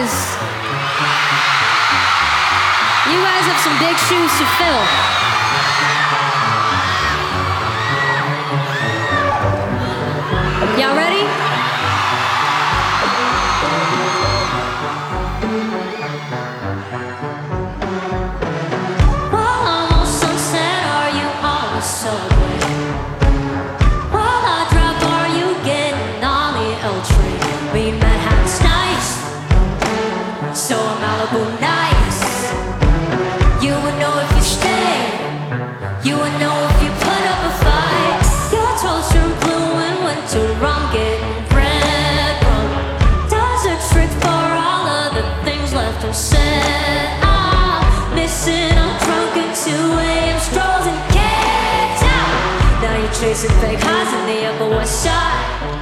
because you guys have some big shoes to fill. Y'all ready? Well, almost sunset, are you on the subway? Well, I drive, are you getting on the L train? Mean Manhattan's nice, so Malibu nice. You would know if you stay, you would know if you put up a fight. Your toes turn blue in winter, I'm getting red rum. Desert trick for all of the things left unsaid. I'm missing, I'm drunk at 2 a.m. strolls and kids out. Now you're chasing fake highs in the Upper West Side.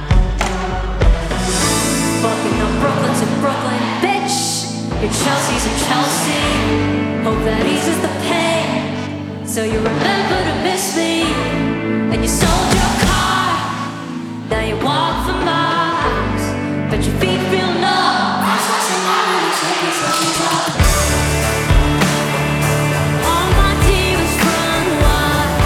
Fucking up Brooklyn to Brooklyn, bitch. Your Chelsea's in Chelsea. Hope that eases the pain, so you remember to miss me. And you sold your car, now you walk for miles, but your feet feel numb. All my demons run wild.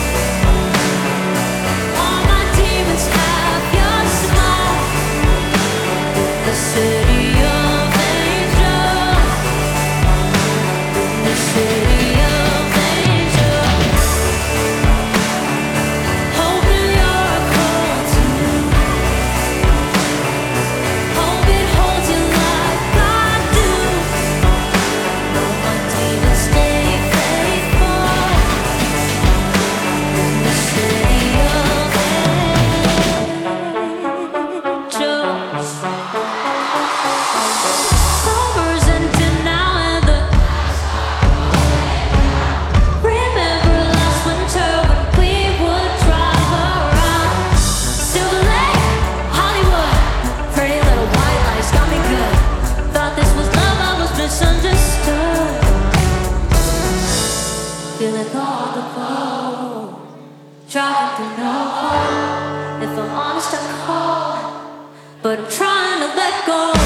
All my demons have your smile. The city of angels. The city of angels. Hoping you're cold too. Hope it holds you like I do. Know my demons stay faithful. The city of angels. Summer's ending now and the remember last winter when we would drive around Silver Lake, Hollywood. Pretty little white lights got me good. Thought this was love, I was misunderstood. Feeling all the cold, driving through no hole. If I'm honest, I'm cold, but I'm trying to let go.